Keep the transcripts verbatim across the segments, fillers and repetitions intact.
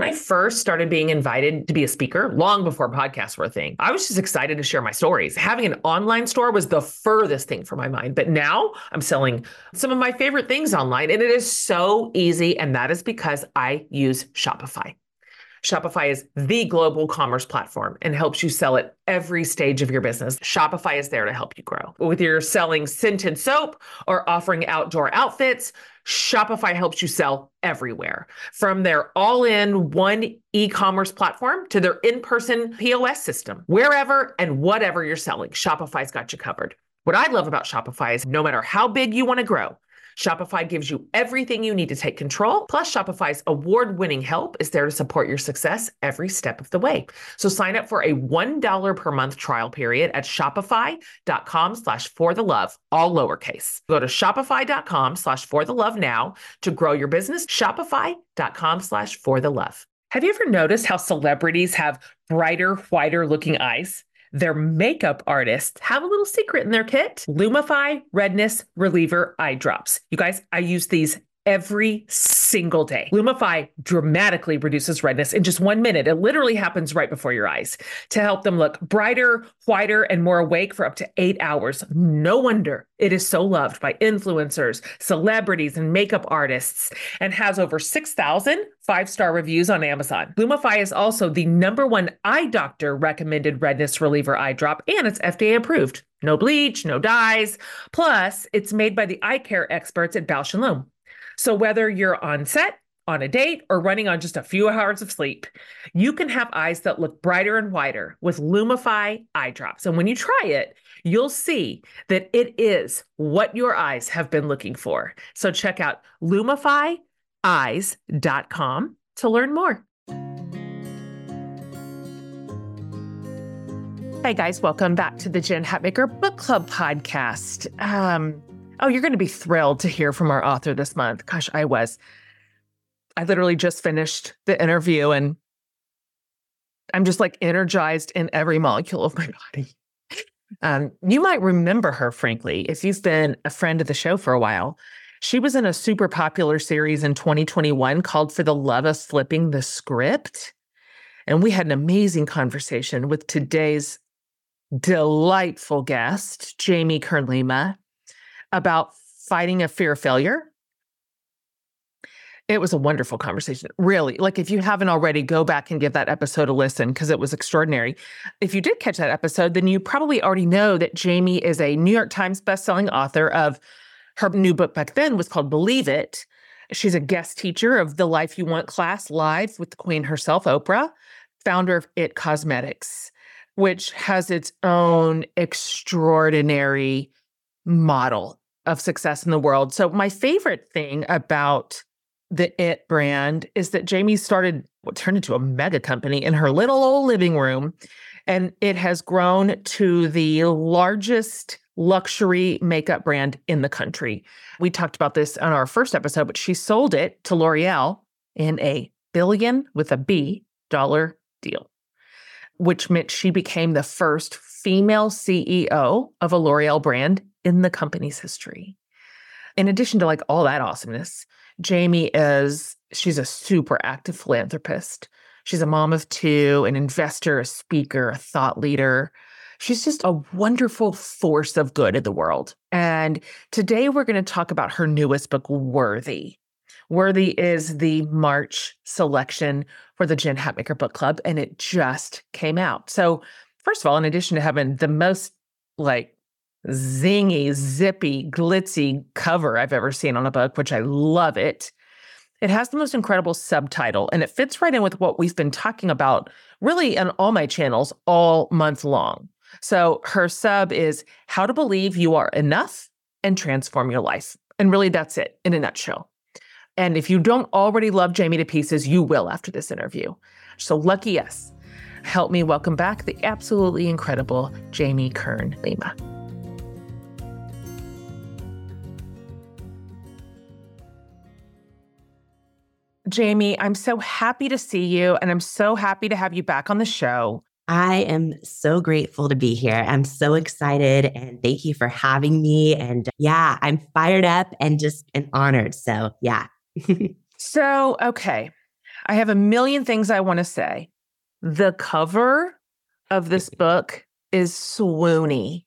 I first started being invited to be a speaker, long before podcasts were a thing, I was just excited to share my stories. Having an online store was the furthest thing from my mind. But now I'm selling some of my favorite things online, and it is so easy. And that is because I use Shopify. Shopify is the global commerce platform and helps you sell at every stage of your business. Shopify is there to help you grow. Whether you're selling scented soap or offering outdoor outfits, Shopify helps you sell everywhere. From their all-in one e-commerce platform to their in-person P O S system, wherever and whatever you're selling, Shopify's got you covered. What I love about Shopify is no matter how big you want to grow, Shopify gives you everything you need to take control. Plus, Shopify's award-winning help is there to support your success every step of the way. So sign up for a one dollar per month trial period at shopify.com slash for the love, all lowercase. Go to shopify.com slash for the love now to grow your business. Shopify.com slash for the love. Have you ever noticed how celebrities have brighter, whiter looking eyes? Their makeup artists have a little secret in their kit. Lumify Redness Reliever Eye Drops. You guys, I use these every single day. Lumify dramatically reduces redness in just one minute. It literally happens right before your eyes to help them look brighter, whiter, and more awake for up to eight hours. No wonder it is so loved by influencers, celebrities, and makeup artists, and has over six thousand five-star reviews on Amazon. Lumify is also the number one eye doctor recommended redness reliever eye drop, and it's F D A approved. No bleach, no dyes. Plus, it's made by the eye care experts at Bausch and Lomb. So whether you're on set, on a date, or running on just a few hours of sleep, you can have eyes that look brighter and whiter with Lumify eye drops. And when you try it, you'll see that it is what your eyes have been looking for. So check out lumify eyes dot com to learn more. Hey guys, welcome back to the Jen Hatmaker Book Club podcast. Um, Oh, you're going to be thrilled to hear from our author this month. Gosh, I was. I literally just finished the interview and I'm just like energized in every molecule of my body. Um, you might remember her, frankly, if you've been a friend of the show for a while. She was in a super popular series in twenty twenty-one called For the Love of Flipping the Script. And we had an amazing conversation with today's delightful guest, Jamie Kern-Lima, about fighting a fear of failure. It was a wonderful conversation. Really, like if you haven't already, go back and give that episode a listen because it was extraordinary. If you did catch that episode, then you probably already know that Jamie is a New York Times bestselling author of her new book back then was called Believe It. She's a guest teacher of the Life You Want class live with the Queen herself, Oprah, founder of It Cosmetics, which has its own extraordinary model of success in the world. So my favorite thing about the It brand is that Jamie started what turned into a mega company in her little old living room, and it has grown to the largest luxury makeup brand in the country. We talked about this on our first episode, but she sold it to L'Oreal in a billion with a B dollar deal, which meant she became the first female C E O of a L'Oreal brand in the company's history. In addition to like all that awesomeness, Jamie is, she's a super active philanthropist. She's a mom of two, an investor, a speaker, a thought leader. She's just a wonderful force of good in the world. And today we're going to talk about her newest book, Worthy. Worthy is the March selection for the Jen Hatmaker Book Club, and it just came out. So first of all, in addition to having the most like zingy, zippy, glitzy cover I've ever seen on a book, which I love it, it has the most incredible subtitle, and it fits right in with what we've been talking about really on all my channels all month long. So her sub is How to Believe You Are Enough and Transform Your Life. And really that's it in a nutshell. And if you don't already love Jamie to pieces, you will after this interview. So lucky us. Help me welcome back the absolutely incredible Jamie Kern-Lima. Jamie, I'm so happy to see you, and I'm so happy to have you back on the show. I am so grateful to be here. I'm so excited, and thank you for having me. And yeah, I'm fired up and just and honored. So yeah. So, okay. I have a million things I want to say. The cover of this book is swoony.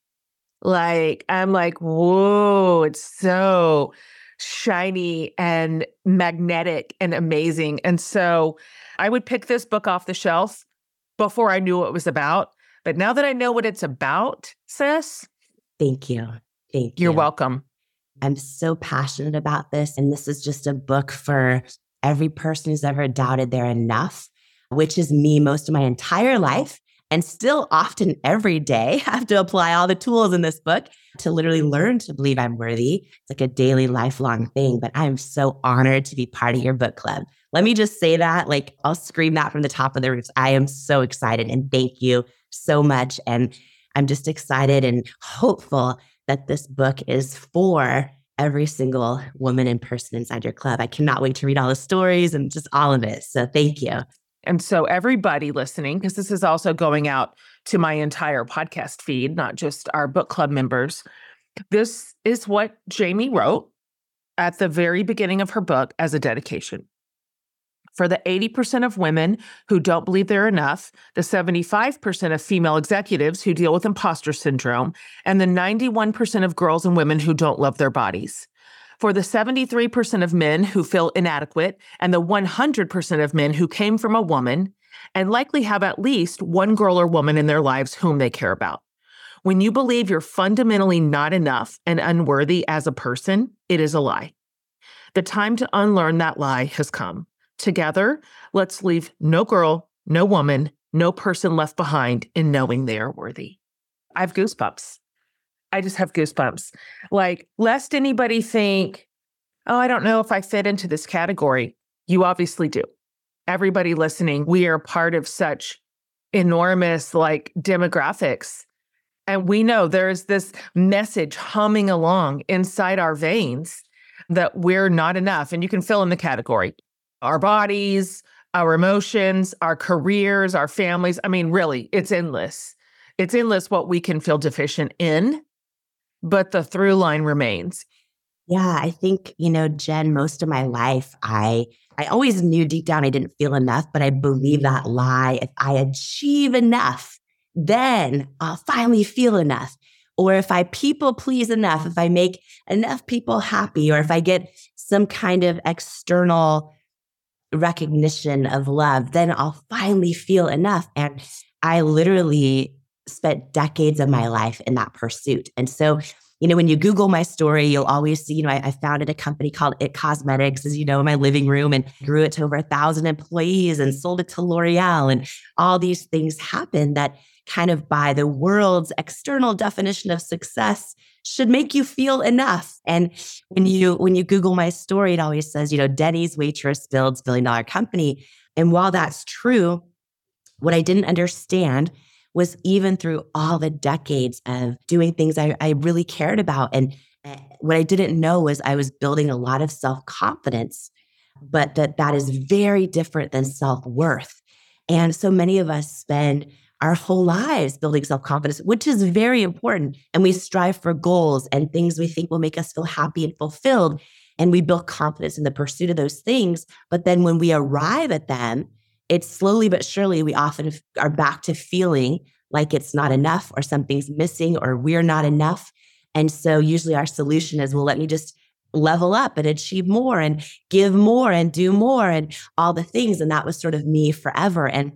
Like, I'm like, whoa, it's so shiny and magnetic and amazing. And so I would pick this book off the shelf before I knew what it was about. But now that I know what it's about, sis. Thank you. Thank you. You're welcome. I'm so passionate about this. And this is just a book for every person who's ever doubted they're enough, which is me most of my entire life. And still often every day, I have to apply all the tools in this book to literally learn to believe I'm worthy. It's like a daily, lifelong thing. But I'm so honored to be part of your book club. Let me just say that, like, I'll scream that from the top of the roofs. I am so excited and thank you so much. And I'm just excited and hopeful that this book is for every single woman and person inside your club. I cannot wait to read all the stories and just all of it. So thank you. And so everybody listening, because this is also going out to my entire podcast feed, not just our book club members, this is what Jamie wrote at the very beginning of her book as a dedication. For the eighty percent of women who don't believe they're enough, the seventy-five percent of female executives who deal with imposter syndrome, and the ninety-one percent of girls and women who don't love their bodies. For the seventy-three percent of men who feel inadequate, and the one hundred percent of men who came from a woman, and likely have at least one girl or woman in their lives whom they care about. When you believe you're fundamentally not enough and unworthy as a person, it is a lie. The time to unlearn that lie has come. Together, let's leave no girl, no woman, no person left behind in knowing they are worthy. I have goosebumps. I just have goosebumps. Like, lest anybody think, oh, I don't know if I fit into this category. You obviously do. Everybody listening, we are part of such enormous, like, demographics. And we know there's this message humming along inside our veins that we're not enough. And you can fill in the category. Our bodies, our emotions, our careers, our families. I mean, really, it's endless. It's endless what we can feel deficient in, but the through line remains. Yeah, I think, you know, Jen, most of my life, I I always knew deep down I didn't feel enough, but I believe that lie. If I achieve enough, then I'll finally feel enough. Or if I people please enough, if I make enough people happy, or if I get some kind of external recognition of love, then I'll finally feel enough. And I literally spent decades of my life in that pursuit. And so, you know, when you Google my story, you'll always see, you know, I, I founded a company called It Cosmetics, as you know, in my living room, and grew it to over a thousand employees and sold it to L'Oreal. And all these things happened that kind of by the world's external definition of success should make you feel enough. And when you when you Google my story, it always says, you know, Denny's waitress builds billion dollar company. And while that's true, what I didn't understand was even through all the decades of doing things I, I really cared about. And what I didn't know was I was building a lot of self-confidence, but that that is very different than self-worth. And so many of us spend our whole lives building self-confidence, which is very important. And we strive for goals and things we think will make us feel happy and fulfilled. And we build confidence in the pursuit of those things. But then when we arrive at them, it's slowly but surely, we often are back to feeling like it's not enough or something's missing or we're not enough. And so usually our solution is, well, let me just level up and achieve more and give more and do more and all the things. And that was sort of me forever. And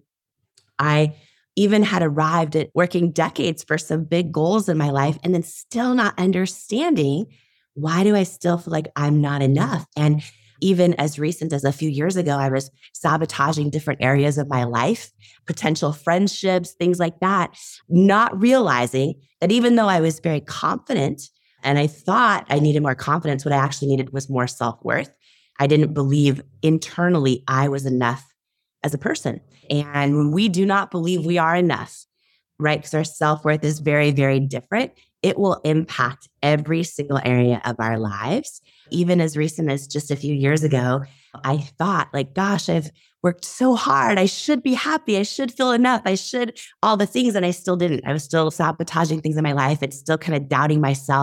I even had arrived at working decades for some big goals in my life and then still not understanding, why do I still feel like I'm not enough? And even as recent as a few years ago, I was sabotaging different areas of my life, potential friendships, things like that, not realizing that even though I was very confident and I thought I needed more confidence, what I actually needed was more self-worth. I didn't believe internally I was enough as a person. And when we do not believe we are enough, right, because our self-worth is very, very different, it will impact every single area of our lives. Even as recent as just a few years ago, I thought like, gosh, I've worked so hard. I should be happy. I should feel enough. I should all the things. And I still didn't. I was still sabotaging things in my life and still kind of doubting myself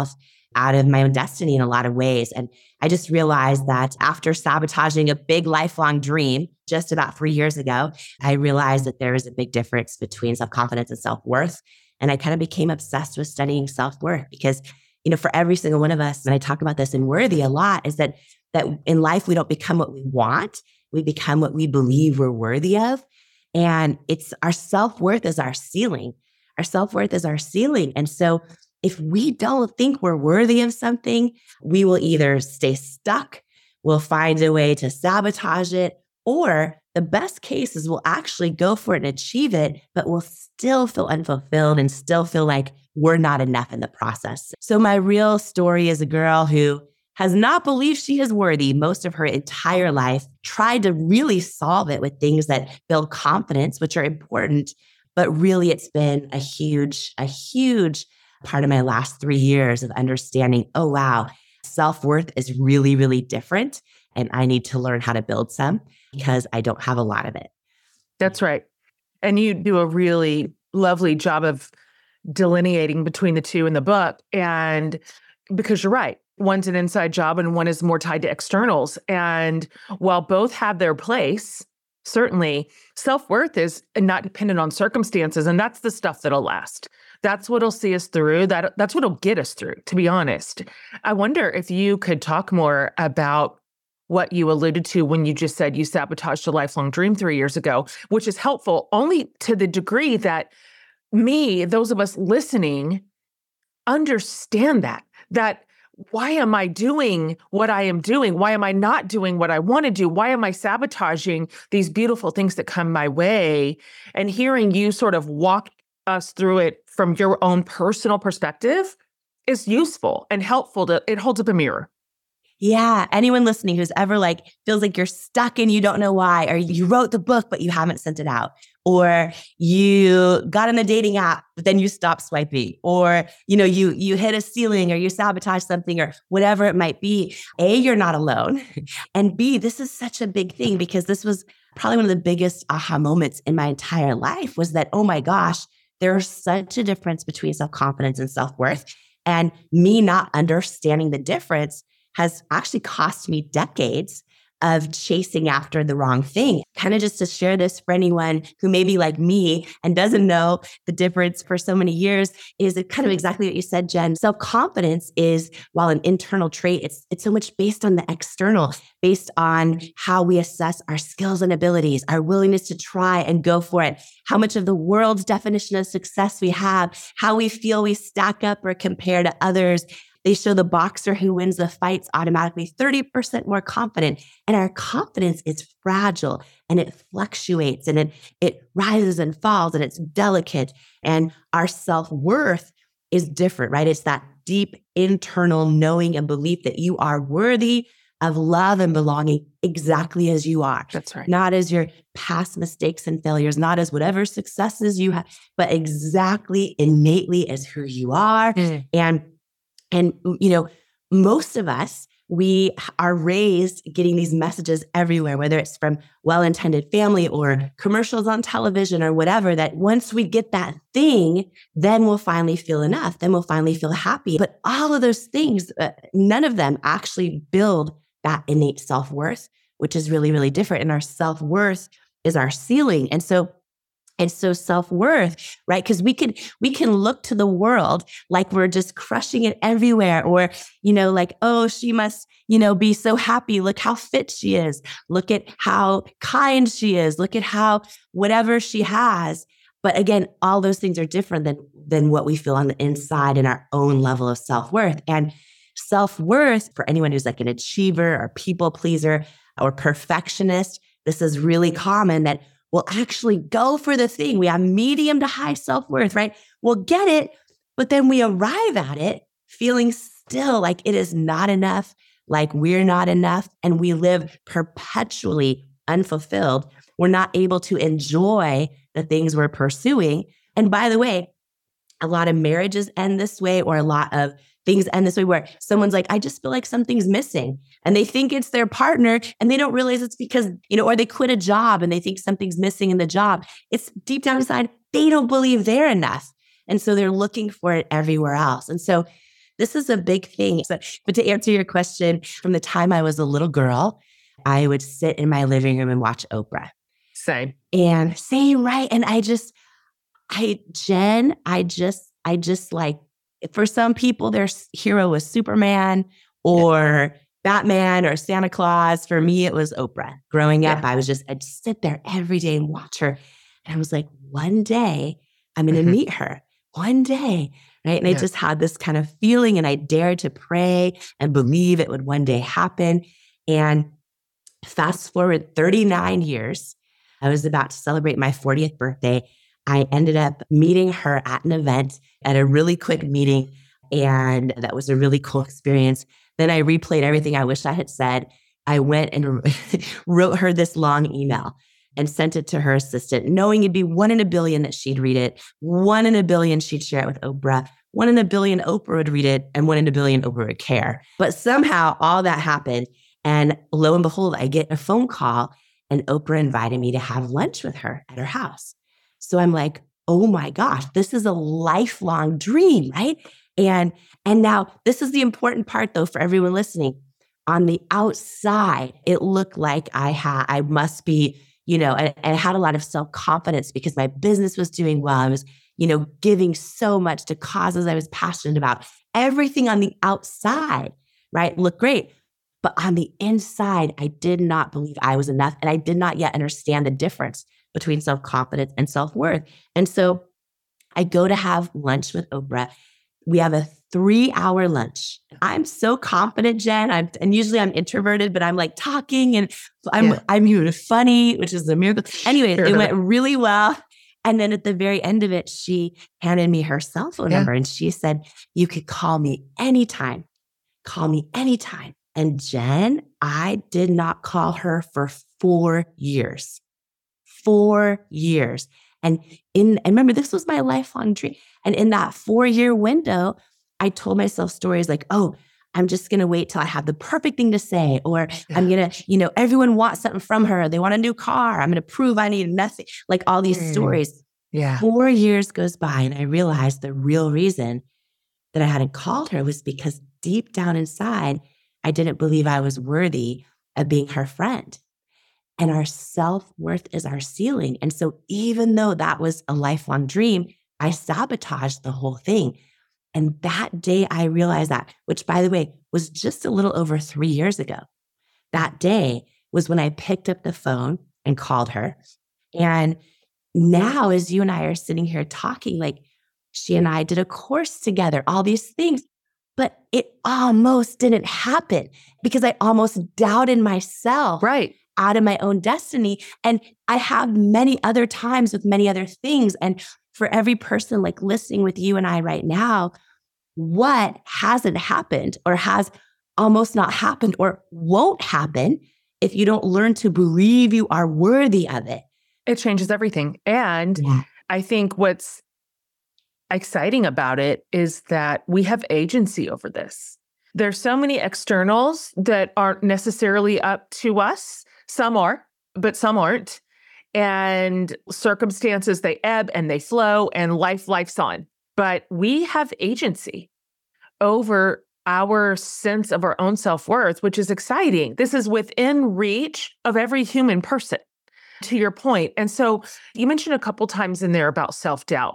out of my own destiny in a lot of ways. And I just realized that after sabotaging a big lifelong dream just about three years ago, I realized that there is a big difference between self-confidence and self-worth. And I kind of became obsessed with studying self-worth because, you know, for every single one of us, and I talk about this in Worthy a lot, is that that in life, we don't become what we want. We become what we believe we're worthy of. And it's our self-worth is our ceiling. Our self-worth is our ceiling. And so if we don't think we're worthy of something, we will either stay stuck, we'll find a way to sabotage it, or the best case is we'll actually go for it and achieve it, but we'll still feel unfulfilled and still feel like we're not enough in the process. So my real story is a girl who has not believed she is worthy most of her entire life, tried to really solve it with things that build confidence, which are important. But really, it's been a huge, a huge part of my last three years of understanding, oh, wow, self-worth is really, really different. And I need to learn how to build some because I don't have a lot of it. That's right. And you do a really lovely job of delineating between the two in the book. And because you're right, one's an inside job and one is more tied to externals. And while both have their place, certainly self-worth is not dependent on circumstances. And that's the stuff that'll last. That's what'll see us through. That, that's what'll get us through, to be honest. I wonder if you could talk more about what you alluded to when you just said you sabotaged a lifelong dream three years ago, which is helpful only to the degree that me, those of us listening, understand that, that why am I doing what I am doing? Why am I not doing what I want to do? Why am I sabotaging these beautiful things that come my way? And hearing you sort of walk us through it from your own personal perspective is useful and helpful. To it holds up a mirror. Yeah. Anyone listening who's ever like feels like you're stuck and you don't know why, or you wrote the book, but you haven't sent it out, or you got in a dating app, but then you stopped swiping, or, you know, you, you hit a ceiling or you sabotage something or whatever it might be. A, you're not alone. And B, this is such a big thing because this was probably one of the biggest aha moments in my entire life was that, oh my gosh, there's such a difference between self-confidence and self-worth. And me not understanding the difference has actually cost me decades of chasing after the wrong thing. Kind of just to share this for anyone who may be like me and doesn't know the difference for so many years is it kind of exactly what you said, Jen. Self-confidence is, while an internal trait, it's, it's so much based on the external, based on how we assess our skills and abilities, our willingness to try and go for it, how much of the world's definition of success we have, how we feel we stack up or compare to others. They show the boxer who wins the fights automatically thirty percent more confident. And our confidence is fragile and it fluctuates and it, it rises and falls and it's delicate. And our self-worth is different, right? It's that deep internal knowing and belief that you are worthy of love and belonging exactly as you are. That's right. Not as your past mistakes and failures, not as whatever successes you have, but exactly innately as who you are. Mm. And And, you know, most of us, we are raised getting these messages everywhere, whether it's from well-intended family or commercials on television or whatever, that once we get that thing, then we'll finally feel enough. Then we'll finally feel happy. But all of those things, uh, none of them actually build that innate self-worth, which is really, really different. And our self-worth is our ceiling. And so And so self-worth, right? Because we can we can look to the world like we're just crushing it everywhere, or, you know, like, oh, she must, you know, be so happy. Look how fit she is. Look at how kind she is. Look at how whatever she has. But again, all those things are different than than what we feel on the inside in our own level of self-worth. And self-worth, for anyone who's like an achiever or people pleaser or perfectionist, this is really common that we'll actually go for the thing. We have medium to high self-worth, right? We'll get it, but then we arrive at it feeling still like it is not enough, like we're not enough, and we live perpetually unfulfilled. We're not able to enjoy the things we're pursuing. And by the way, a lot of marriages end this way, or a lot of things end this way where someone's like, I just feel like something's missing. And they think it's their partner and they don't realize it's because, you know, or they quit a job and they think something's missing in the job. It's deep down inside, they don't believe they're enough. And so they're looking for it everywhere else. And so this is a big thing. So, but to answer your question, from the time I was a little girl, I would sit in my living room and watch Oprah. Same. And same, right? And I just, I, Jen, I just, I just like, for some people, their hero was Superman or yeah. Batman or Santa Claus. For me, it was Oprah. Growing up, yeah. I was just, I'd sit there every day and watch her. And I was like, one day I'm going to mm-hmm. meet her. One day, right? And yeah. I just had this kind of feeling, and I dared to pray and believe it would one day happen. And fast forward thirty-nine years, I was about to celebrate my fortieth birthday. I ended up meeting her at an event, at a really quick meeting, and that was a really cool experience. Then I replayed everything I wish I had said. I went and wrote her this long email and sent it to her assistant, knowing it'd be one in a billion that she'd read it, one in a billion she'd share it with Oprah, one in a billion Oprah would read it, and one in a billion Oprah would care. But somehow all that happened, and lo and behold, I get a phone call, and Oprah invited me to have lunch with her at her house. So I'm like, oh my gosh, this is a lifelong dream, right? And and now this is the important part, though, for everyone listening. On the outside, it looked like I had, I must be, you know, and, and I had a lot of self-confidence because my business was doing well. I was, you know, giving so much to causes I was passionate about. Everything on the outside, right, looked great. But on the inside, I did not believe I was enough. And I did not yet understand the difference between self-confidence and self-worth. And so I go to have lunch with Oprah. We have a three-hour lunch. I'm so confident, Jen. I'm, and usually I'm introverted, but I'm like talking and I'm yeah. I'm even funny, which is a miracle. Anyways, sure. It went really well. And then at the very end of it, she handed me her cell phone yeah. number, and she said, "You could call me anytime. Call me anytime." And Jen, I did not call her for four years. Four years. And in, and remember, this was my lifelong dream. And in that four-year window, I told myself stories like, oh, I'm just going to wait till I have the perfect thing to say. Or yeah. I'm going to, you know, everyone wants something from her. They want a new car. I'm going to prove I need nothing. Like all these mm. stories. Yeah. Four years goes by, and I realized the real reason that I hadn't called her was because deep down inside, I didn't believe I was worthy of being her friend. And our self-worth is our ceiling. And so even though that was a lifelong dream, I sabotaged the whole thing. And that day I realized that, which by the way, was just a little over three years ago. That day was when I picked up the phone and called her. And now as you and I are sitting here talking, like she and I did a course together, all these things, but it almost didn't happen because I almost doubted myself. Right. Out of my own destiny. And I have many other times with many other things. And for every person like listening with you and I right now, what hasn't happened or has almost not happened or won't happen if you don't learn to believe you are worthy of it? It changes everything. And yeah. I think what's exciting about it is that we have agency over this. There's so many externals that aren't necessarily up to us. Some are, but some aren't. And circumstances, they ebb and they flow, and life, life's on. But we have agency over our sense of our own self-worth, which is exciting. This is within reach of every human person, to your point. And so you mentioned a couple times in there about self-doubt.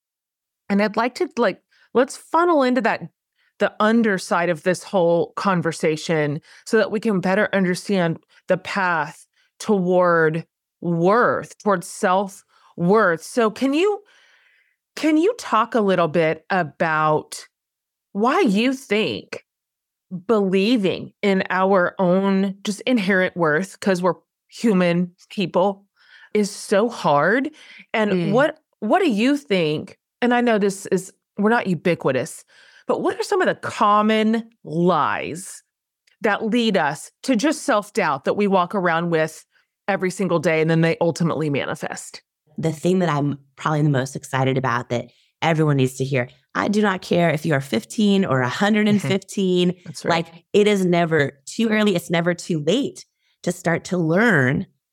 And I'd like to like, let's funnel into that, the underside of this whole conversation so that we can better understand the path toward worth, towards self-worth. So can you, can you talk a little bit about why you think believing in our own just inherent worth, because we're human people, is so hard? And mm. what, what do you think, and I know this is, we're not ubiquitous, but what are some of the common lies that lead us to just self-doubt that we walk around with every single day and then they ultimately manifest? The thing that I'm probably the most excited about that everyone needs to hear, I do not care if you're fifteen or one hundred fifteen. That's right. Like, it is never too early. It's never too late to start to learn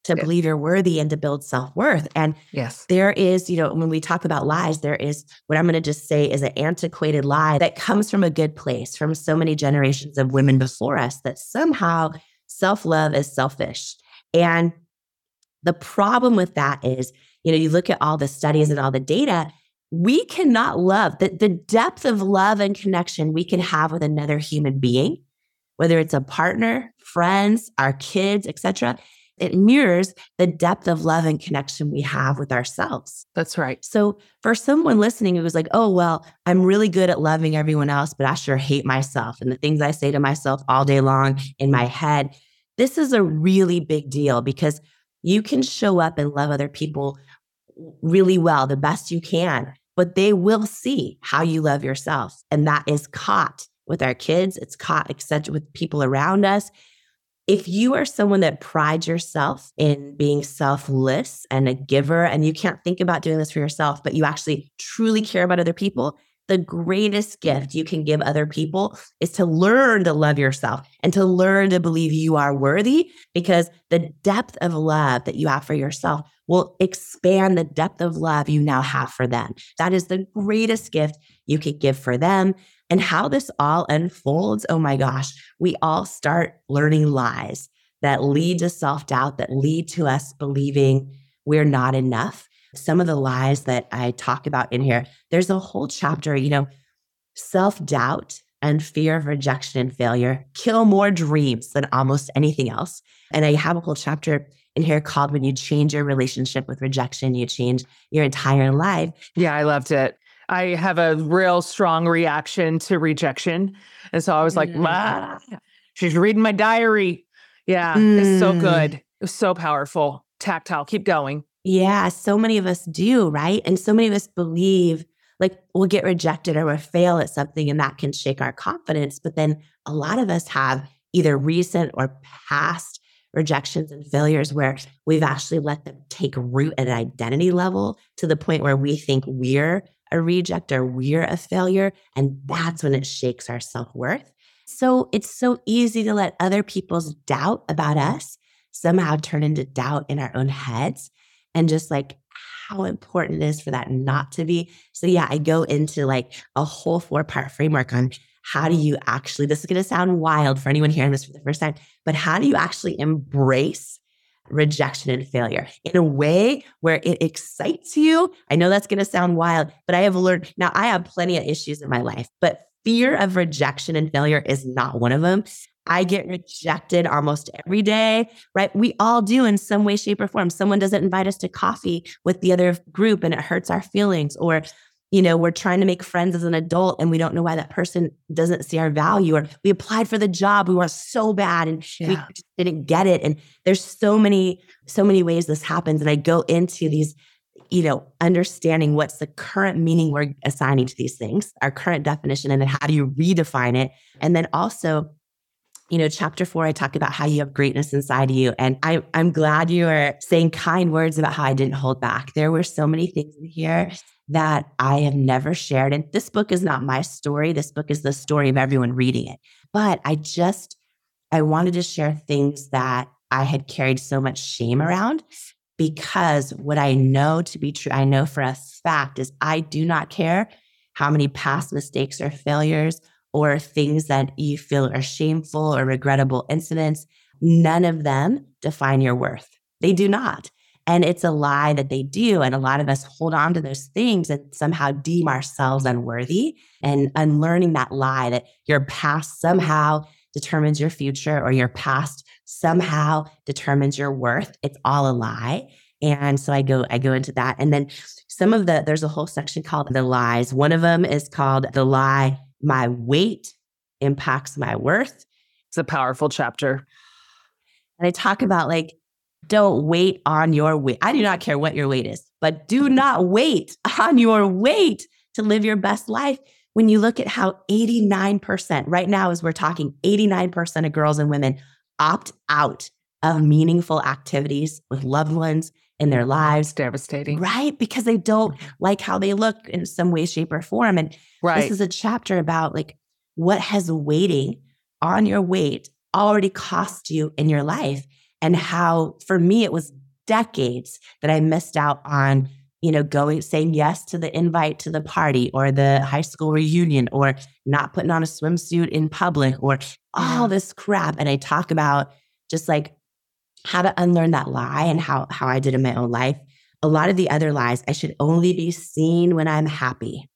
to Yeah. believe you're worthy and to build self-worth. And Yes. there is, you know, when we talk about lies, there is what I'm going to just say is an antiquated lie that comes from a good place, from so many generations of women before us, that somehow self-love is selfish. And the problem with that is, you know, you look at all the studies and all the data, we cannot love the, the depth of love and connection we can have with another human being, whether it's a partner, friends, our kids, et cetera. It mirrors the depth of love and connection we have with ourselves. That's right. So for someone listening who was like, oh, well, I'm really good at loving everyone else, but I sure hate myself. And the things I say to myself all day long in my head, this is a really big deal because you can show up and love other people really well, the best you can, but they will see how you love yourself. And that is caught with our kids. It's caught, et cetera, with people around us. If you are someone that prides yourself in being selfless and a giver, and you can't think about doing this for yourself, but you actually truly care about other people, the greatest gift you can give other people is to learn to love yourself and to learn to believe you are worthy, because the depth of love that you have for yourself will expand the depth of love you now have for them. That is the greatest gift you could give for them. And how this all unfolds, oh my gosh, we all start learning lies that lead to self-doubt, that lead to us believing we're not enough. Some of the lies that I talk about in here, there's a whole chapter, you know, self-doubt and fear of rejection and failure kill more dreams than almost anything else. And I have a whole chapter in here called When You Change Your Relationship with Rejection, You Change Your Entire Life. Yeah, I loved it. I have a real strong reaction to rejection. And so I was like, ah, she's reading my diary. Yeah, mm. It's so good. It was so powerful. Tactile. Keep going. Yeah, so many of us do, right? And so many of us believe like we'll get rejected or we'll fail at something and that can shake our confidence. But then a lot of us have either recent or past rejections and failures where we've actually let them take root at an identity level to the point where we think we're a reject or we're a failure. And that's when it shakes our self-worth. So it's so easy to let other people's doubt about us somehow turn into doubt in our own heads, and just like how important it is for that not to be. So yeah, I go into like a whole four-part framework on how do you actually, this is going to sound wild for anyone hearing this for the first time, but how do you actually embrace rejection and failure in a way where it excites you? I know that's going to sound wild, but I have learned, now I have plenty of issues in my life, but fear of rejection and failure is not one of them. I get rejected almost every day, right? We all do in some way, shape, or form. Someone doesn't invite us to coffee with the other group and it hurts our feelings. Or, you know, we're trying to make friends as an adult and we don't know why that person doesn't see our value. Or we applied for the job, we were so bad and yeah. we just didn't get it. And there's so many, so many ways this happens. And I go into these, you know, understanding what's the current meaning we're assigning to these things, our current definition, and then how do you redefine it? And then also, you know, chapter four, I talk about how you have greatness inside of you. And I, I'm glad you are saying kind words about how I didn't hold back. There were so many things in here that I have never shared. And this book is not my story. This book is the story of everyone reading it. But I just, I wanted to share things that I had carried so much shame around, because what I know to be true, I know for a fact, is I do not care how many past mistakes or failures or things that you feel are shameful or regrettable incidents. None of them define your worth. They do not. And it's a lie that they do. And a lot of us hold on to those things and somehow deem ourselves unworthy, and unlearning that lie that your past somehow determines your future or your past somehow determines your worth. It's all a lie. And so I go, I go into that. And then some of the, there's a whole section called the lies. One of them is called the lie, my weight impacts my worth. It's a powerful chapter. And I talk about like, don't wait on your weight. I do not care what your weight is, but do not wait on your weight to live your best life. When you look at how eighty-nine percent, right now as we're talking, eighty-nine percent of girls and women opt out of meaningful activities with loved ones in their lives. Devastating. Right? Because they don't like how they look in some way, shape, or form. And right. This is a chapter about like, what has waiting on your weight already cost you in your life? and how for me, it was decades that I missed out on, you know, going, saying yes to the invite to the party or the high school reunion or not putting on a swimsuit in public or all this crap. And I talk about just like how to unlearn that lie and how, how I did in my own life. A lot of the other lies, I should only be seen when I'm happy.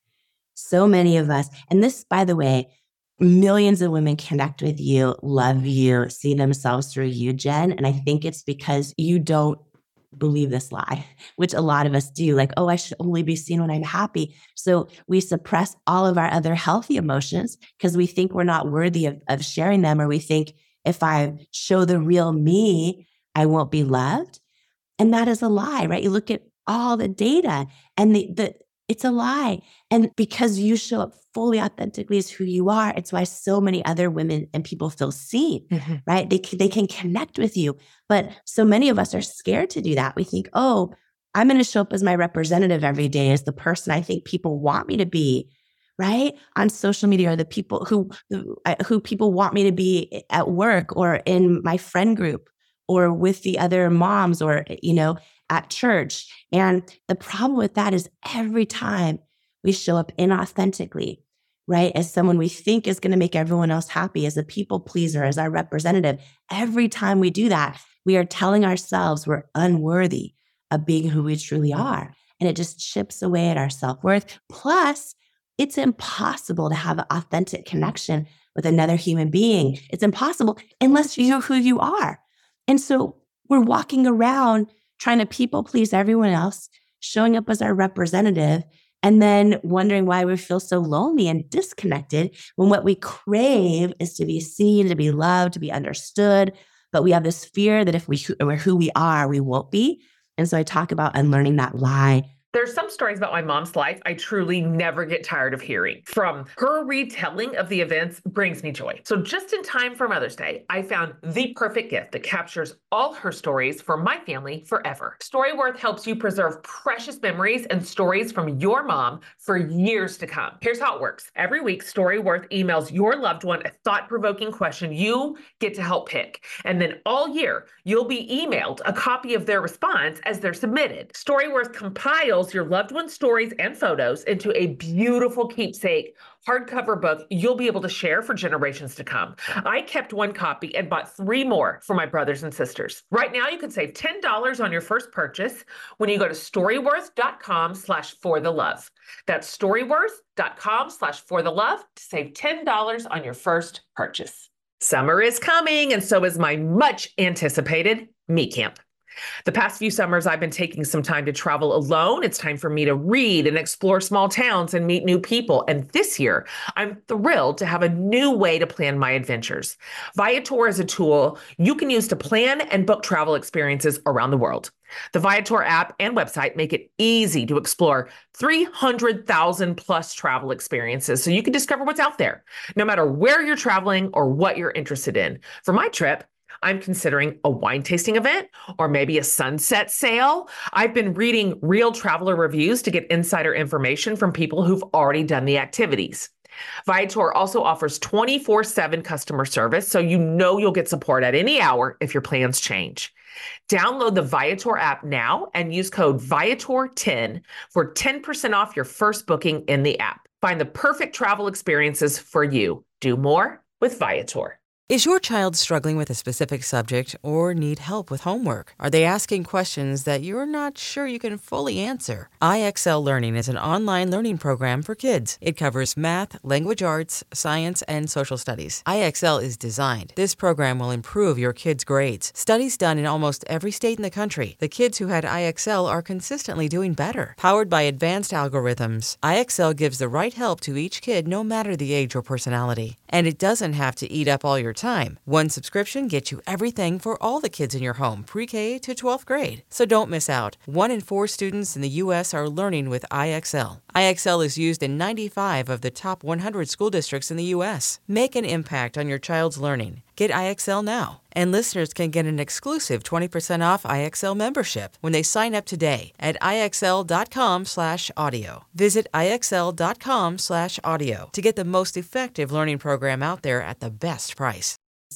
So many of us, and this, by the way, millions of women connect with you, love you, see themselves through you, Jen. And I think it's because you don't believe this lie, which a lot of us do. Like, oh, I should only be seen when I'm happy. So we suppress all of our other healthy emotions because we think we're not worthy of, of sharing them, or we think if I show the real me, I won't be loved. And that is a lie, right? You look at all the data and the, the it's a lie. And because you show up fully authentically as who you are, it's why so many other women and people feel seen, mm-hmm. right? They, they can connect with you. But so many of us are scared to do that. We think, oh, I'm going to show up as my representative every day, as the person I think people want me to be, right? On social media, or the people who, who people want me to be at work or in my friend group or with the other moms or, you know, at church. And the problem with that is every time we show up inauthentically, right? As someone we think is going to make everyone else happy, as a people pleaser, as our representative, every time we do that, we are telling ourselves we're unworthy of being who we truly are. And it just chips away at our self-worth. Plus, it's impossible to have an authentic connection with another human being. It's impossible unless you know who you are. And so we're walking around trying to people please everyone else, showing up as our representative, and then wondering why we feel so lonely and disconnected when what we crave is to be seen, to be loved, to be understood. But we have this fear that if we, we're who we are, we won't be. And so I talk about unlearning that lie. There's some stories about my mom's life I truly never get tired of hearing. From her retelling of the events brings me joy. So just in time for Mother's Day, I found the perfect gift that captures all her stories for my family forever. Storyworth helps you preserve precious memories and stories from your mom for years to come. Here's how it works. Every week, Storyworth emails your loved one a thought-provoking question you get to help pick. And then all year, you'll be emailed a copy of their response as they're submitted. Storyworth compiles your loved one's stories and photos into a beautiful keepsake hardcover book you'll be able to share for generations to come. I kept one copy and bought three more for my brothers and sisters. Right now, you can save ten dollars on your first purchase when you go to storyworth.com slash for the love. That's storyworth.com slash for the love to save ten dollars on your first purchase. Summer is coming, and so is my much anticipated Me Camp. The past few summers, I've been taking some time to travel alone. It's time for me to read and explore small towns and meet new people. And this year, I'm thrilled to have a new way to plan my adventures. Viator is a tool you can use to plan and book travel experiences around the world. The Viator app and website make it easy to explore three hundred thousand plus travel experiences so you can discover what's out there, no matter where you're traveling or what you're interested in. For my trip, I'm considering a wine tasting event or maybe a sunset sail. I've been reading real traveler reviews to get insider information from people who've already done the activities. Viator also offers twenty-four seven customer service, so you know you'll get support at any hour if your plans change. Download the Viator app now and use code Viator ten for ten percent off your first booking in the app. Find the perfect travel experiences for you. Do more with Viator. Is your child struggling with a specific subject or need help with homework? Are they asking questions that you're not sure you can fully answer? I X L Learning is an online learning program for kids. It covers math, language arts, science, and social studies. I X L is designed. This program will improve your kids' grades. Studies done in almost every state in the country. The kids who had I X L are consistently doing better. Powered by advanced algorithms, I X L gives the right help to each kid no matter the age or personality. And it doesn't have to eat up all your time. One subscription gets you everything for all the kids in your home, pre-K to twelfth grade. So don't miss out. One in four students in the U S are learning with I X L. I X L is used in ninety-five of the top one hundred school districts in the U S. Make an impact on your child's learning. Get I X L now. And listeners can get an exclusive twenty percent off I X L membership when they sign up today at IXL.com slash audio. Visit IXL.com slash audio to get the most effective learning program out there at the best price.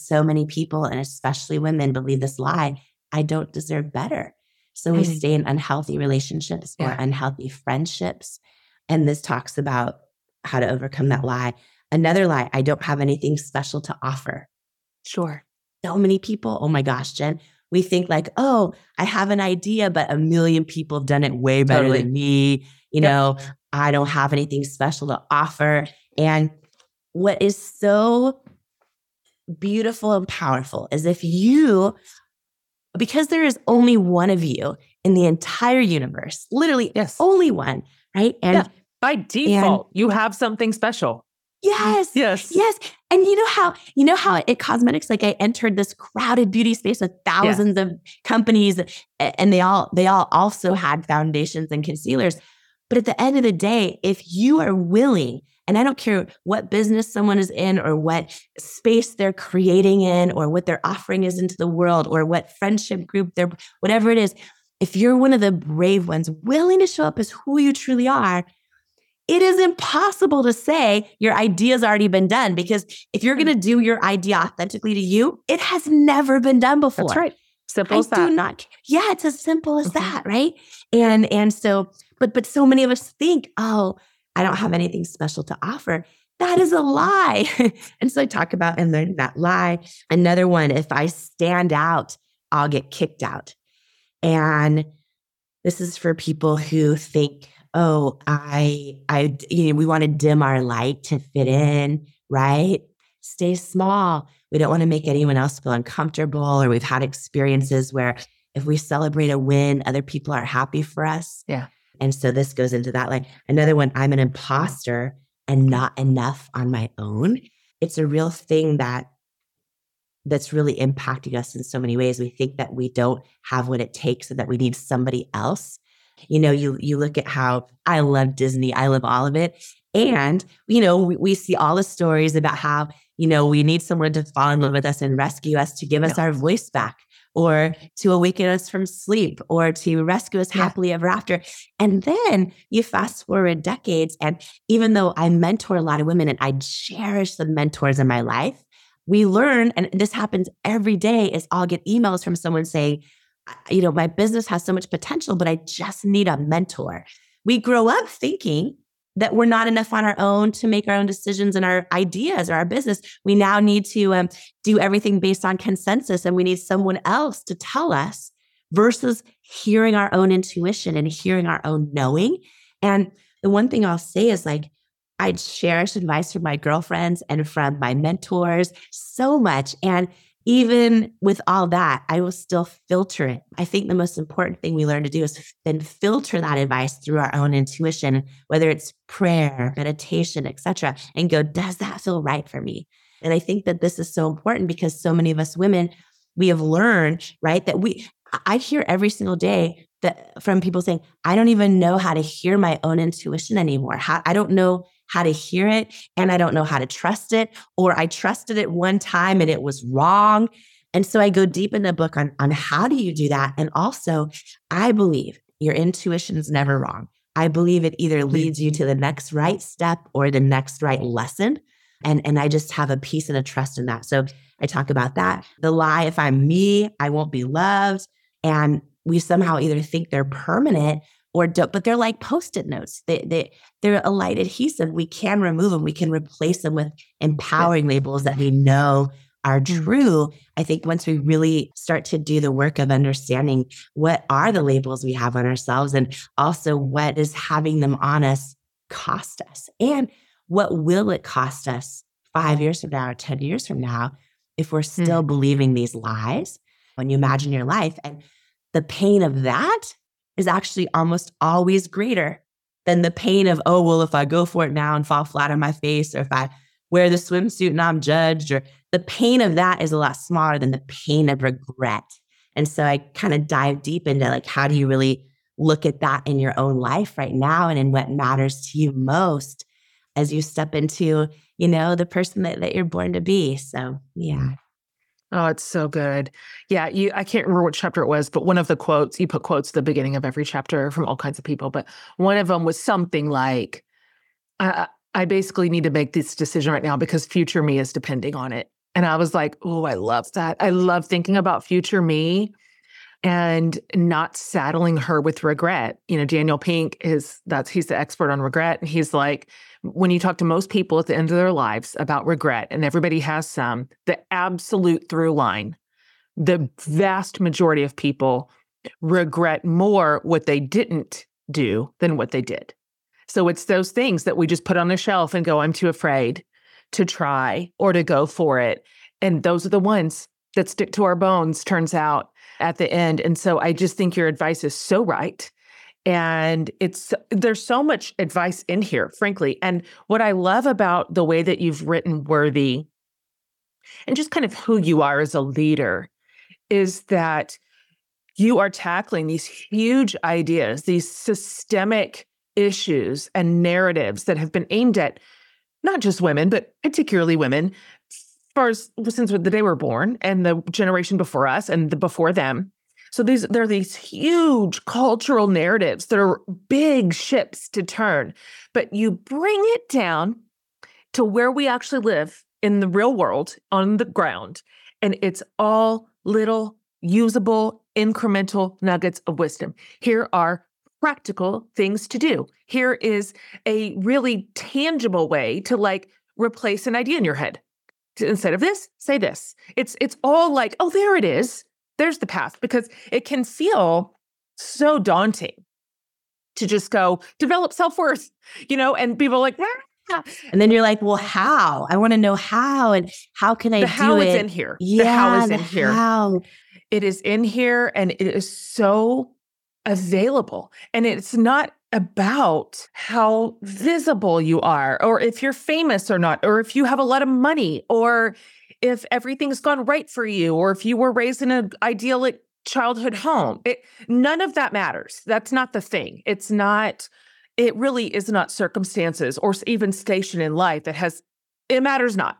so many people, and especially women, believe this lie: I don't deserve better. So we Mhm. stay in unhealthy relationships or Yeah. unhealthy friendships. And this talks about how to overcome that lie. Another lie: I don't have anything special to offer. Sure. So many people, oh my gosh, Jen, we think like, oh, I have an idea, but a million people have done it way better Totally. than me. You Yep. know, I don't have anything special to offer. And what is so beautiful and powerful is if you, because there is only one of you in the entire universe, literally Yes. only one, right? And Yeah. By default, you have something special. yes, Yes. yes. And you know how, you know how at cosmetics, like I entered this crowded beauty space with thousands of companies, a- and they all, they all also had foundations and concealers. But at the end of the day, if you are willing, and I don't care what business someone is in or what space they're creating in or what their offering is into the world or what friendship group they're, whatever it is, if you're one of the brave ones willing to show up as who you truly are, it is impossible to say your idea's already been done, because if you're going to do your idea authentically to you, it has never been done before. That's right. Simple I as that. do not. Yeah, it's as simple as Mhm. that, right? And and so, but but so many of us think, oh, I don't have anything special to offer. That is a lie. And so I talk about and learn that lie. Another one: if I stand out, I'll get kicked out. And this is for people who think, oh, I, I, you know, we want to dim our light to fit in, right? Stay small. We don't want to make anyone else feel uncomfortable, or we've had experiences where if we celebrate a win, other people are happy for us. Yeah. And so this goes into that. Like another one: I'm an imposter and not enough on my own. It's a real thing that that's really impacting us in so many ways. We think that we don't have what it takes and that we need somebody else. You know, you you look at how I love Disney, I love all of it. And, you know, we, we see all the stories about how, you know, we need someone to fall in love with us and rescue us, to give us Yeah. our voice back, or to awaken us from sleep, or to rescue us Yeah. happily ever after. And then you fast forward decades. And even though I mentor a lot of women and I cherish the mentors in my life, we learn, and this happens every day, is I'll get emails from someone saying, you know, my business has so much potential, but I just need a mentor. We grow up thinking that we're not enough on our own to make our own decisions and our ideas or our business. We now need to um, do everything based on consensus, and we need someone else to tell us, versus hearing our own intuition and hearing our own knowing. And the one thing I'll say is, like, I cherish advice from my girlfriends and from my mentors so much. And even with all that, I will still filter it. I think the most important thing we learn to do is then filter that advice through our own intuition, whether it's prayer, meditation, et cetera, and go, does that feel right for me? And I think that this is so important, because so many of us women, we have learned, right, that we, I hear every single day that from people saying, I don't even know how to hear my own intuition anymore. How, I don't know how to hear it, and I don't know how to trust it, or I trusted it one time and it was wrong. And so I go deep in the book on, on how do you do that? And also, I believe your intuition is never wrong. I believe it either leads you to the next right step or the next right lesson. And, and I just have a peace and a trust in that. So I talk about that. The lie: if I'm me, I won't be loved. And we somehow either think they're permanent or don't, but they're like Post-it notes. They, they, they're a light adhesive. We can remove them. We can replace them with empowering labels that we know are true. I think once we really start to do the work of understanding what are the labels we have on ourselves, and also what is having them on us cost us, and what will it cost us five years from now or ten years from now if we're still mm. believing these lies. When you imagine your life, and the pain of that is actually almost always greater than the pain of, oh, well, if I go for it now and fall flat on my face, or if I wear the swimsuit and I'm judged, or the pain of that is a lot smaller than the pain of regret. And so I kind of dive deep into, like, how do you really look at that in your own life right now, and in what matters to you most as you step into, you know, the person that, that you're born to be. So, yeah. Oh, it's so good. Yeah, you. I can't remember which chapter it was, but one of the quotes, you put quotes at the beginning of every chapter from all kinds of people, but one of them was something like, I, I basically need to make this decision right now because future me is depending on it. And I was like, oh, I love that. I love thinking about future me and not saddling her with regret. You know, Daniel Pink is, that's, he's the expert on regret. And he's like, when you talk to most people at the end of their lives about regret, and everybody has some, the absolute through line, the vast majority of people regret more what they didn't do than what they did. So it's those things that we just put on the shelf and go, I'm too afraid to try or to go for it. And those are the ones that stick to our bones, turns out, at the end. And so I just think your advice is so right. And it's, there's so much advice in here, frankly. And what I love about the way that you've written Worthy and just kind of who you are as a leader is that you are tackling these huge ideas, these systemic issues and narratives that have been aimed at not just women, but particularly women, as far as since the day we're born and the generation before us and the before them. So these there are these huge cultural narratives that are big ships to turn, but you bring it down to where we actually live in the real world on the ground, and it's all little usable incremental nuggets of wisdom. Here are practical things to do. Here is a really tangible way to like replace an idea in your head. Instead of this, say this. It's it's all like, oh, there it is. There's the path, because it can feel so daunting to just go develop self-worth, you know, and people are like, ah. And then you're like, well, how? I want to know how, and how can I the do how it? is in here. Yeah, the how is the in here. How. It is in here, and it is so available. And it's not about how visible you are, or if you're famous or not, or if you have a lot of money, or if everything's gone right for you, or if you were raised in an idyllic childhood home. It, none of that matters. That's not the thing. It's not, it really is not circumstances or even station in life that has, it matters not.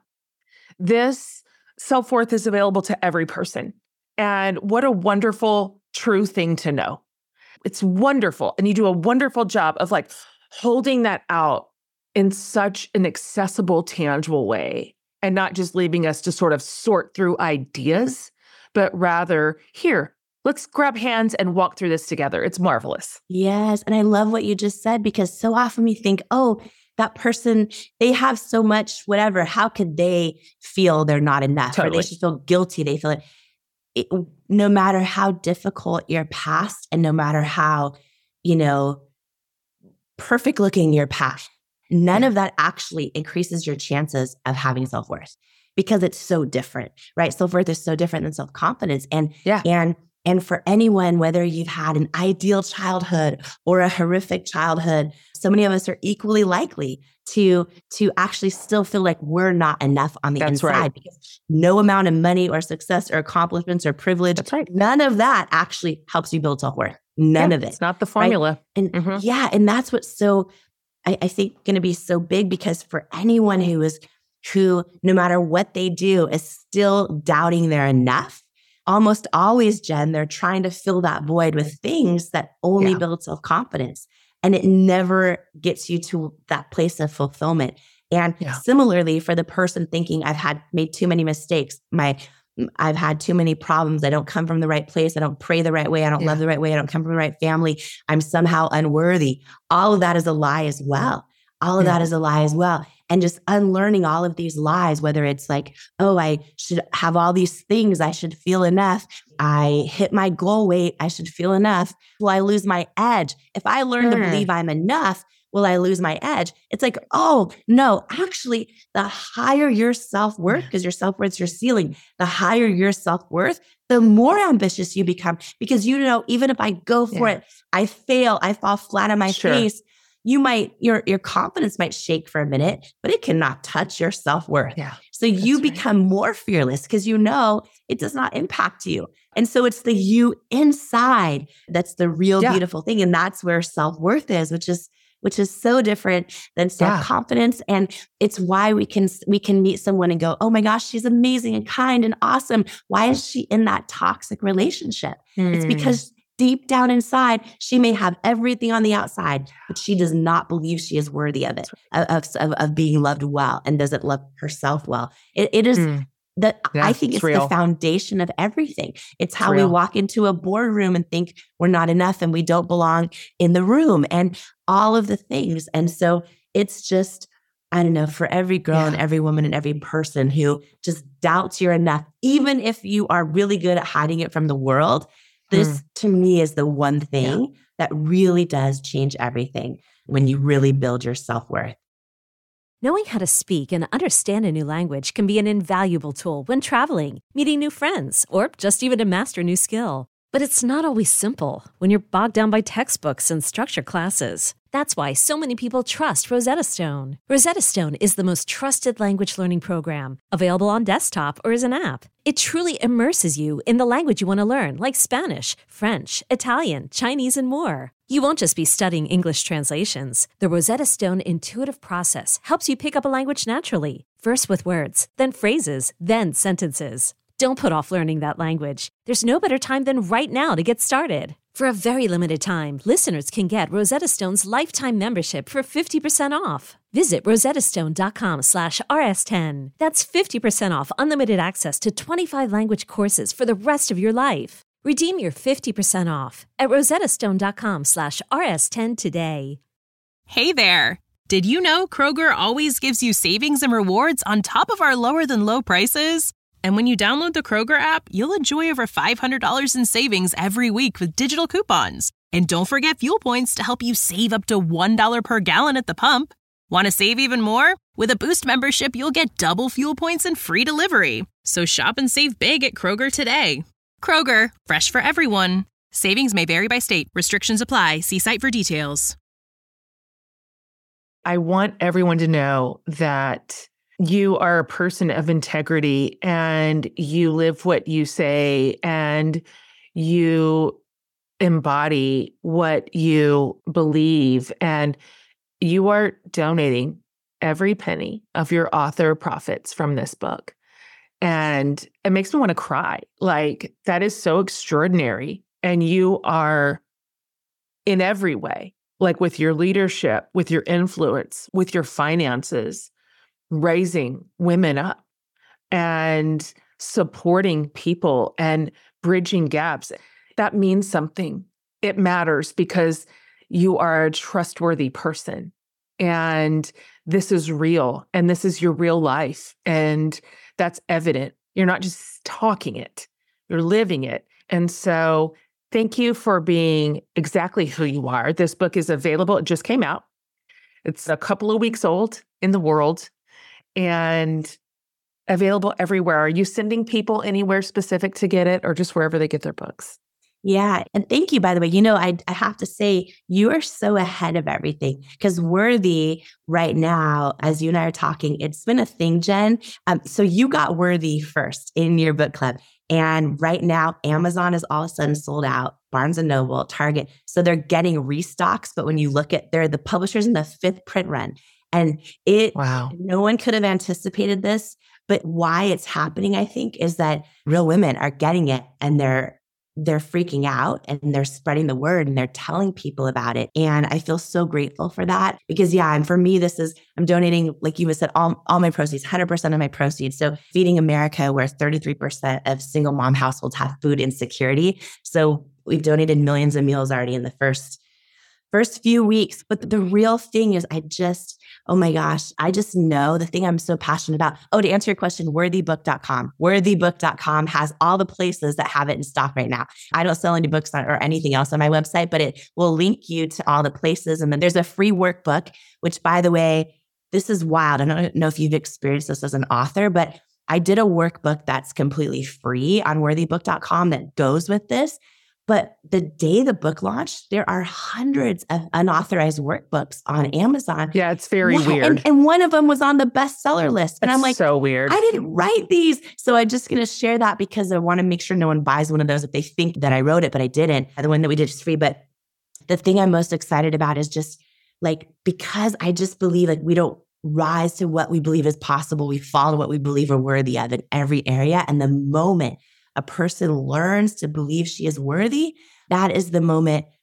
This self-worth is available to every person. And what a wonderful, true thing to know. It's wonderful. And you do a wonderful job of like holding that out in such an accessible, tangible way, and not just leaving us to sort of sort through ideas, but rather, here, let's grab hands and walk through this together. It's marvelous. Yes. And I love what you just said, because so often we think, oh, that person, they have so much, whatever. How could they feel they're not enough? Totally. Or they should feel guilty. They feel it. It, no matter how difficult your past, and no matter how, you know, perfect looking your past, none yeah. of that actually increases your chances of having self-worth, because it's so different, right? Self-worth is so different than self-confidence. And, yeah. and, and for anyone, whether you've had an ideal childhood or a horrific childhood, so many of us are equally likely to, to actually still feel like we're not enough on the That's inside, right. because no amount of money or success or accomplishments or privilege, That's right. none of that actually helps you build self-worth. None yeah, of it. It's not the formula. Right? And mm-hmm. yeah, and that's what's so, I, I think, going to be so big, because for anyone who is, who no matter what they do is still doubting they're enough, almost always, Jen, they're trying to fill that void with things that only yeah. build self-confidence. And it never gets you to that place of fulfillment. And yeah. similarly, for the person thinking, I've had made too many mistakes, my I've had too many problems, I don't come from the right place, I don't pray the right way, I don't yeah. love the right way, I don't come from the right family, I'm somehow unworthy. All of that is a lie as well. All of yeah. that is a lie as well. And just unlearning all of these lies, whether it's like, oh, I should have all these things, I should feel enough. I hit my goal weight, I should feel enough. Will I lose my edge? If I learn mm. to believe I'm enough, will I lose my edge? It's like, oh, no, actually, the higher your self-worth, because your self-worth's your ceiling, the higher your self-worth, the more ambitious you become. Because you know, even if I go for yeah. it, I fail, I fall flat on my sure. face, you might, your, your confidence might shake for a minute, but it cannot touch your self-worth. Yeah, so you right. become more fearless, because you know it does not impact you. And so it's the you inside that's the real yeah. beautiful thing. And that's where self-worth is, which is which is so different than self-confidence. Yeah. And it's why we can we can meet someone and go, oh my gosh, she's amazing and kind and awesome. Why is she in that toxic relationship? Mm. It's because deep down inside, she may have everything on the outside, but she does not believe she is worthy of it, of, of, of being loved well, and doesn't love herself well. It, it is, mm. that Yeah, I think it's it's real. the foundation of everything. It's how real. we walk into a boardroom and think we're not enough and we don't belong in the room and all of the things. And so it's just, I don't know, for every girl Yeah. and every woman and every person who just doubts you're enough, even if you are really good at hiding it from the world, this Mm. to me is the one thing that really does change everything when you really build your self-worth. Knowing how to speak and understand a new language can be an invaluable tool when traveling, meeting new friends, or just even to master a new skill. But it's not always simple when you're bogged down by textbooks and structure classes. That's why so many people trust Rosetta Stone. Rosetta Stone is the most trusted language learning program, available on desktop or as an app. It truly immerses you in the language you want to learn, like Spanish, French, Italian, Chinese, and more. You won't just be studying English translations. The Rosetta Stone intuitive process helps you pick up a language naturally, first with words, then phrases, then sentences. Don't put off learning that language. There's no better time than right now to get started. For a very limited time, listeners can get Rosetta Stone's lifetime membership for fifty percent off. Visit rosettastone.com slash rs10. That's fifty percent off unlimited access to twenty-five language courses for the rest of your life. Redeem your fifty percent off at rosettastone.com slash rs10 today. Hey there! Did you know Kroger always gives you savings and rewards on top of our lower than low prices? And when you download the Kroger app, you'll enjoy over five hundred dollars in savings every week with digital coupons. And don't forget fuel points to help you save up to one dollar per gallon at the pump. Want to save even more? With a Boost membership, you'll get double fuel points and free delivery. So shop and save big at Kroger today. Kroger, fresh for everyone. Savings may vary by state. Restrictions apply. See site for details. I want everyone to know that you are a person of integrity and you live what you say and you embody what you believe, and you are donating every penny of your author profits from this book. And it makes me want to cry. Like, that is so extraordinary. And you are in every way, like with your leadership, with your influence, with your finances, raising women up and supporting people and bridging gaps. That means something. It matters because you are a trustworthy person. And this is real. And this is your real life. And that's evident. You're not just talking it, you're living it. And so thank you for being exactly who you are. This book is available. It just came out. It's a couple of weeks old in the world and available everywhere. Are you sending people anywhere specific to get it, or just wherever they get their books? Yeah. And thank you, by the way. You know, I, I have to say, you are so ahead of everything, because Worthy right now, as you and I are talking, it's been a thing, Jen. Um, so you got Worthy first in your book club. And right now, Amazon is all of a sudden sold out, Barnes and Noble, Target. So they're getting restocks. But when you look at, they're the publishers in the fifth print run. And it, wow, no one could have anticipated this. But why it's happening, I think, is that real women are getting it and they're they're freaking out and they're spreading the word and they're telling people about it. And I feel so grateful for that because, yeah, and for me, this is, I'm donating, like you said, all, all my proceeds, one hundred percent of my proceeds. So Feeding America, where thirty-three percent of single mom households have food insecurity. So we've donated millions of meals already in the first First few weeks. But the real thing is I just, oh my gosh, I just know the thing I'm so passionate about. Oh, to answer your question, worthy book dot com. worthy book dot com has all the places that have it in stock right now. I don't sell any books on, or anything else on my website, but it will link you to all the places. And then there's a free workbook, which, by the way, this is wild. I don't know if you've experienced this as an author, but I did a workbook that's completely free on worthy book dot com that goes with this. But the day the book launched, there are hundreds of unauthorized workbooks on Amazon. Yeah, it's very what? weird. And, and one of them was on the bestseller list. And it's I'm like, so weird. I didn't write these. So I'm just going to share that because I want to make sure no one buys one of those if they think that I wrote it, but I didn't. The one that we did is free. But the thing I'm most excited about is just like, because I just believe like we don't rise to what we believe is possible. We follow what we believe we're worthy of in every area. And the moment a person learns to believe she is worthy, that is the moment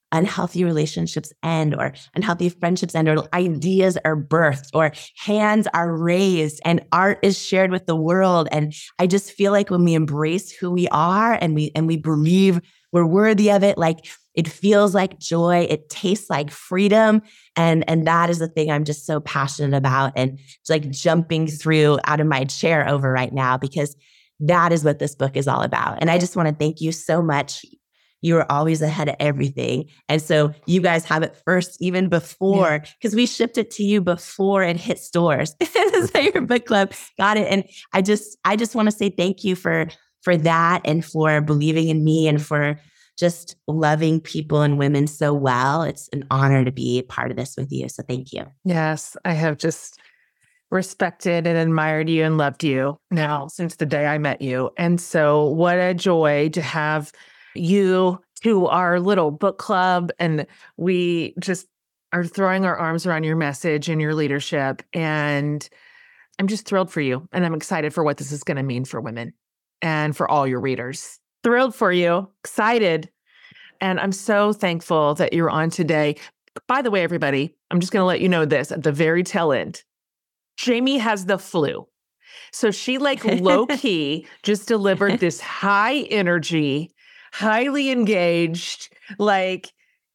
unhealthy relationships end, or unhealthy friendships end, or ideas are birthed, or hands are raised, and art is shared with the world. And I just feel like when we embrace who we are and we and we believe we're worthy of it, like it feels like joy, it tastes like freedom. And, and that is the thing I'm just so passionate about, and it's like jumping through out of my chair over right now, because that is what this book is all about. And I just want to thank you so much. You are always ahead of everything. And so you guys have it first, even before, because yeah. we shipped it to you before it hit stores. So your book club got it. And I just, I just want to say thank you for, for that, and for believing in me, and for just loving people and women so well. It's an honor to be a part of this with you. So thank you. Yes, I have just respected and admired you and loved you now since the day I met you. And so what a joy to have you to our little book club. And we just are throwing our arms around your message and your leadership. And I'm just thrilled for you. And I'm excited for what this is going to mean for women and for all your readers. Thrilled for you, excited. And I'm so thankful that you're on today. By the way, everybody, I'm just going to let you know this at the very tail end. Jamie has the flu. So she like low key just delivered this high energy, highly engaged, like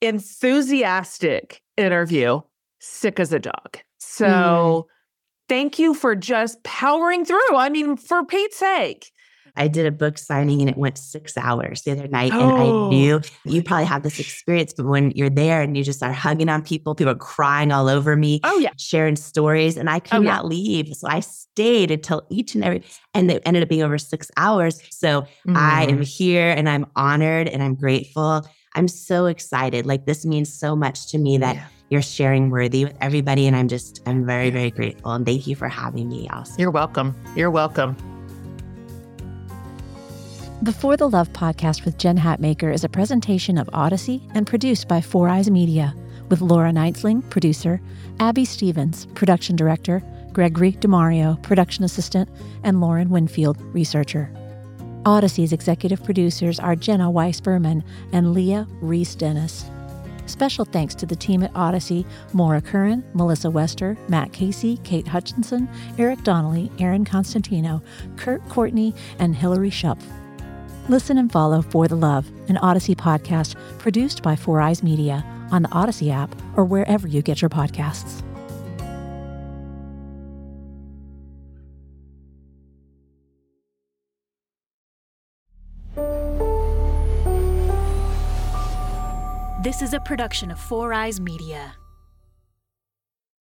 enthusiastic interview, sick as a dog. So mm. thank you for just powering through. I mean, for Pete's sake. I did a book signing and it went six hours the other night. Oh. And I knew you probably have this experience, but when you're there and you just are hugging on people, people are crying all over me, oh, yeah. sharing stories, and I could oh, not yeah. leave. So I stayed until each and every, and it ended up being over six hours. So mm. I am here and I'm honored and I'm grateful. I'm so excited. Like this means so much to me that yeah. you're sharing Worthy with everybody. And I'm just, I'm very, very grateful. And thank you for having me also. You're welcome. You're welcome. The For the Love podcast with Jen Hatmaker is a presentation of Odyssey and produced by Four Eyes Media, with Laura Knightsling, producer, Abby Stevens, production director, Gregory DeMario, production assistant, and Lauren Winfield, researcher. Odyssey's executive producers are Jenna Weiss-Berman and Leah Reese-Dennis. Special thanks to the team at Odyssey: Maura Curran, Melissa Wester, Matt Casey, Kate Hutchinson, Eric Donnelly, Aaron Constantino, Kurt Courtney, and Hillary Schupf. Listen and follow For the Love, an Odyssey podcast produced by Four Eyes Media, on the Odyssey app or wherever you get your podcasts. This is a production of Four Eyes Media.